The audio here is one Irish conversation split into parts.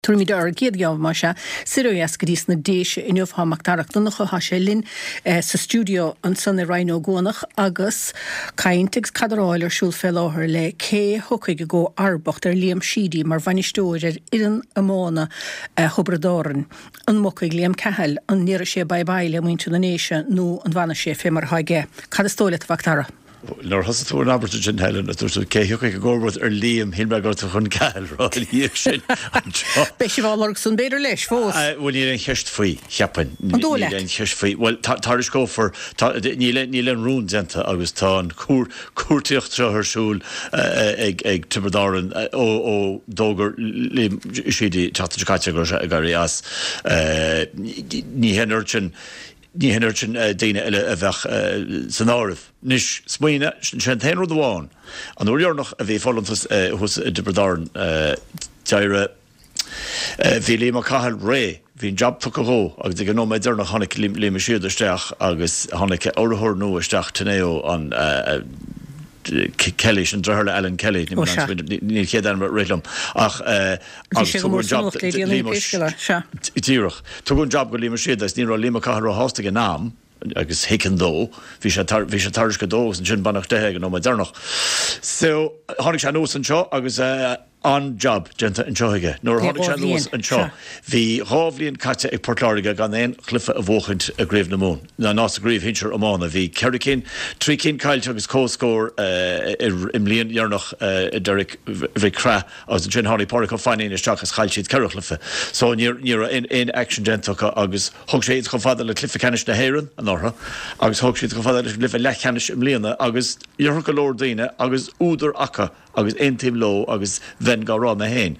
Turmid ar géadgeamh mar se siroas go dtí na déise inniuh haachtarach donnacha ha sé linn sa stúdio an sanna Rhino Gonach agus caiintegus cadaráil arsúl fé láthair le cé thucaige go arbacht Liam Sheedy mar bhainisteoir ian amána chobradáran an mocaig Liam Cahill an níra sé baile muinte na néise nó an bhana sé fé mar haige. Cad is tóla bhachtara? Nor has tú Albert Jin Helen at tú céhiúcha gobert Liam Hilberg chun Cahill ráil sin. Beisi bhálach san beidir leis fós. Bhfuil ní an cheist faoi cheapan. Ní an cheist faoi. Well, táris go for ní len rún denta agus tá an cuairtíocht threthsúl ag Tiberdaran ó dógur Liam Sheedy chatachate gar as ní henirtin daine eile a bheith san áirih. Nis smaoine sin tainrú bháin. An uirnach a bhí fálantas hús Tiberdaran teire bhí Liam Cahill ré. Bhín job tu go agus d nó méid nach tháinig Liam Sheedy isteach agus tháinig orthúir nó isteach tannéo an Kelly sin drahirle Alan Kelly ní chéad an rélam ach tugann job tíirech tugann job go Liam Sheedy ní ra Liam Cahill hásta an nám agus hican dó bhí sé taris go dó an sin bannach dethe nó méid darnach so tháinig sé nó an seo agus an job genta an seoige nóair tháinig sé nuas an seo bhí rábhlíonn caite ag Portláirge gan éon chlufa a bhóchaint a gréibh na mún na nás a gréibh hinseir amána bhí ceiricín trícín caiilte agus cóscóir im líon dearnach Derek bhí crá agus an sin tháinig páirc fáinine isteach as chailtíad ceirchlufa so níor in action gentacha agus thug sé go fada le clufa canis na héireann an ortha agus thug siad go fada le lechanis im líana agus dhearcha go leor daoine agus údar acha agus intim lo agus ven go rá na héin.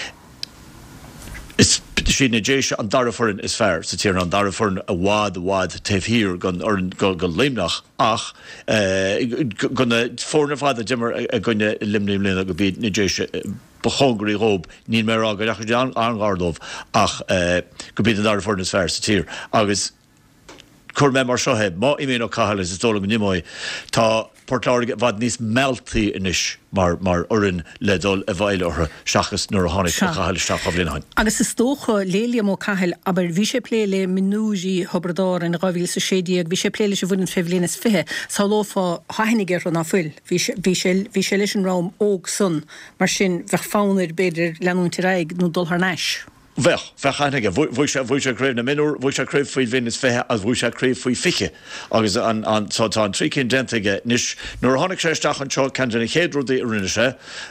Is sin na déise an daraforin is fearr, sa tíar an daraforin a wad taobhhír gan go limnach ach gona fórna fáda dimmer a gunne limna go bíd na déise bechongurí rób ní mé a go angardómh ach go bíd an daraforin is fearr sa tír agus chur mé mar seohe má imén ó Cahill is dóla go nimóid tá Portláirge bhd níos meltaí inis mar orin le dul a bhile ortha seachas nuair a tháinig Cahill isteach a bhliain. Agus is tócha Liam Cahill aber bhí sé pléile minúí Chobradáran a gáhíil sa sédíag bhí sé pléile se bhfuin fehlénas fithe sa lófa hainigir an áfuil bhí sé leis an rám óg sun mar sin bheith fánir beidir leanúnti raig nó dul th neis. Fechánige bhui sé craibh na minúr, bhui sé craibh faoi bhínas fethe as bhui sé craibh faoi fiche agus an trícinn dentige níos nuair tháinig sé isteach an seo ceanna chéadrúdaí rinne sé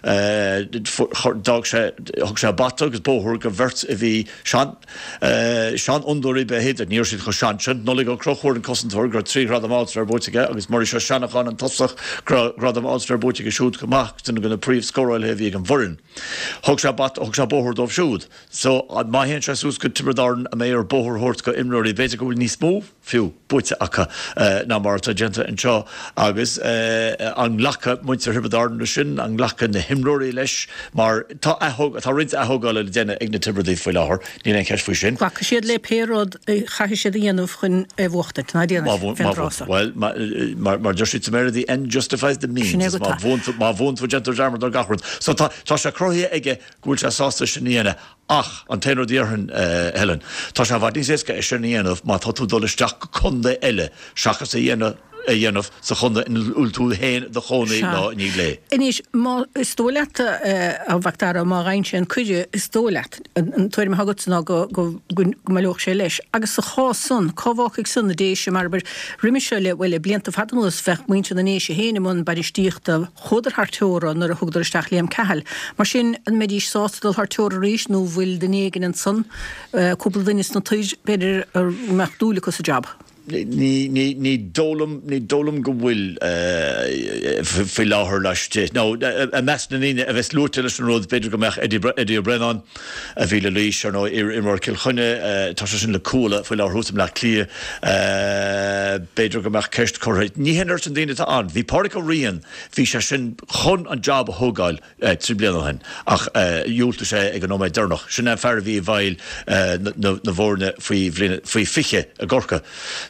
dag sé thug sé bat agus bóthúr go bhirt a bhí sean undúirí be héad a níor siad chu sean sin nóla go crochúir an cosintúir gur 3 grad amáltar bótige agus mar se seanachán an tosach grad amáltar bótige siúd goach duna gona príomh scóráil he bhí an bhurin. Thug sé bat thug sé bóthúr dómh siúd. So má hen sús go Tiberdaran a mé ar bóthúr hort go imróí beidir go bhfuil níos mó fiú buite acha ná marta genta an seo agus an lecha muinte Tiberdaran sin an lecha na himróí leis mar tá rint athgáil le déine ag na Tiberdaí foioi láthair ní an ceis faoi sin. Ghlacha siad le péród chaise sé dhéanamh chun bhachtar na déanana. Well mar just it's the end justifies the means. Má bhónt fu gentar darmar ar gachran. So tá sé crothaí ige gúil sé sásta sinníana ach an téanú díorhann Helen. Tá sé bhd níos éca is sinníanamh má tá tú dul isteach chunda eile seachas a dhéanamh sa chunda in últú héin de chonaí ná ní lé. Inis má istóleat a bhachtara má rainse an cuide istóleat an tuair me hagat ná go maileoch sé leis agus sa chásun cábhacaigh sun na déise mar bar riimiise le bhfuil blianta fatanús bheith muinte na néise héine mún baristíochta chudar hartóra nar a thugdar isteach Liam Cahill. Mar sin an méidís sástadal hartóra ríis nó bhfuil den éigen an sun cúpla duine na tuid beidir ar mechtúlacha sa job. Ní dólam go bhfuil fi láthair leiste. No, a meas na níine a bheits lúirte leis an ród beidir go meach Eddie Brennan a bhí le lís ar nó mar Kilchunne tá sin le coolla foiil láthúsam le clia beidir go meach ceist choréid. Ní henir an daine tá an. Bhí páric ó rion bhí sé sin chun an job a thugáil trí blianahain ach dúilta sé ag an nóméid darnach. Sin fear bhí bhil na bhórne faoi fiche a gorcha.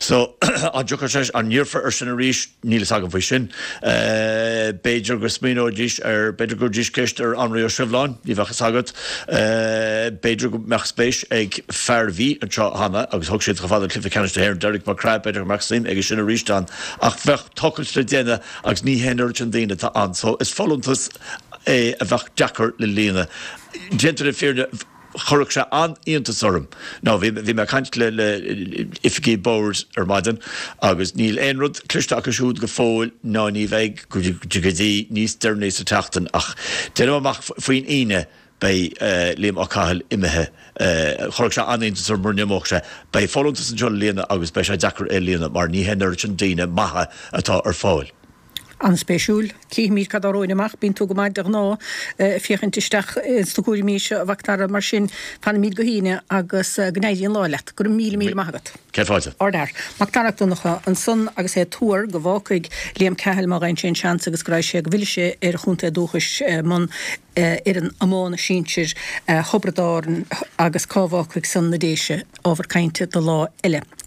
So a jocar sé an níorfar sin a ríis nílas agan faoi sin. Beidir go smíó díis beidir go díis ceist anraí ó Sibhláin, ní bheachas agad. Beidir go meach spéis ag fearhí an seo hana, agus thug siad go fád clifa ceiste héir Derek McCrae beidir go Maxim ag sin a ríán ach bheith tocail le déine agus ní héanaar an daine tá an. So is fallontas a bheith Jackar le líana. Gentle fearne chorach se an íontas orm. Ná bhí me caint le ifigí bórs maidin agus níl éonrod cliste agus siúd go fóil ná ní bheith go dtí níos deirné sa teachtain ach déanam amach faoin ine bei Liam O'Cahill imethe chorach se an íontas orm mórneamach se bei fallontas an John líana agus bei se Jackar líana mar ní héanaar an daine maithe atá ar fáil. An spéisiúil cíimiid cadáróineach bín tú go maid ar ná fiochantisteach stocúil mís bhachtara mar sin fan míad go híine agus gnéidíon láileat gur 1,000,000 maigad. Ceáte. Ordar. Mactarachúnacha an son agus é túair go bhácaig Liam Cahill mar ein sin seans agus grá sé go bhfuil sé ar chunta dúchas man ar an ammána sínsir chobradáin agus cábhácaig san na déise ábhar cainte do lá eile.